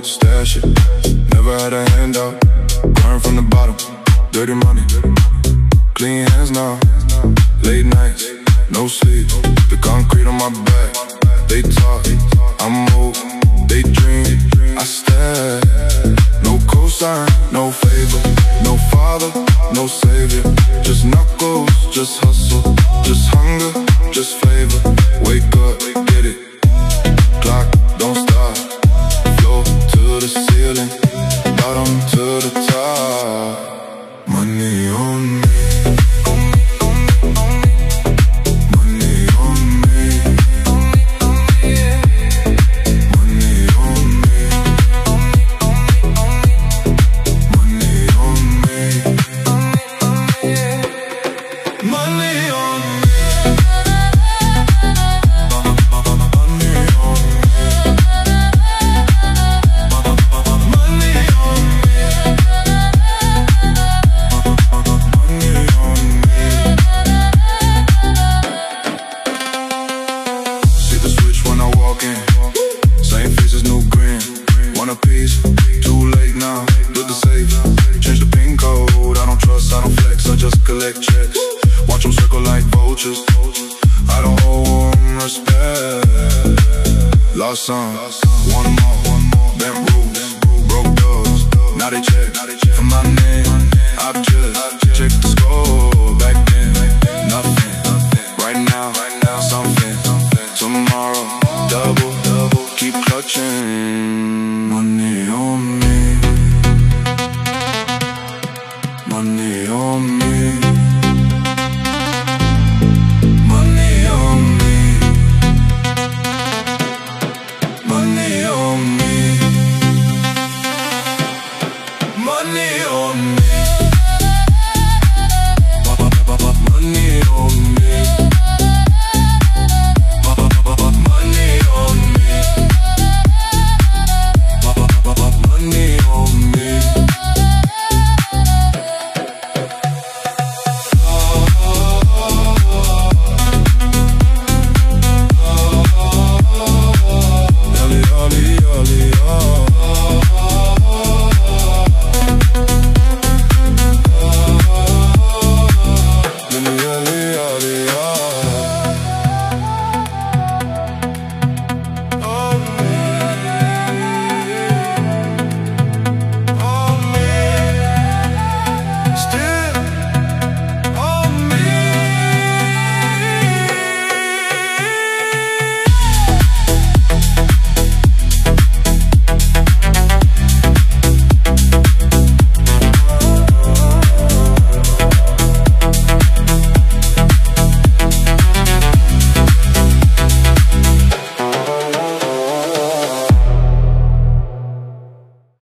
it, stash it. Never had a handout, learn from the bottom. Dirty money, clean hands now. Late nights, no sleep. The concrete on my back, they talk, I move, they dream, I stare. No cosign, no favor, no father, no savior. Just knuckles, just hustle, just hunger, just flavor. Wake up, get it, clock, don't stop. Floor to the ceiling, bottom to the top. Money on me. Same faces, new grin. Want a piece, too late now. Look the safe, change the pin code. I don't trust, I don't flex, I just collect checks. Watch them circle like vultures. I don't owe them respect. Lost some, one more, bent rules, broke doors. Now they check,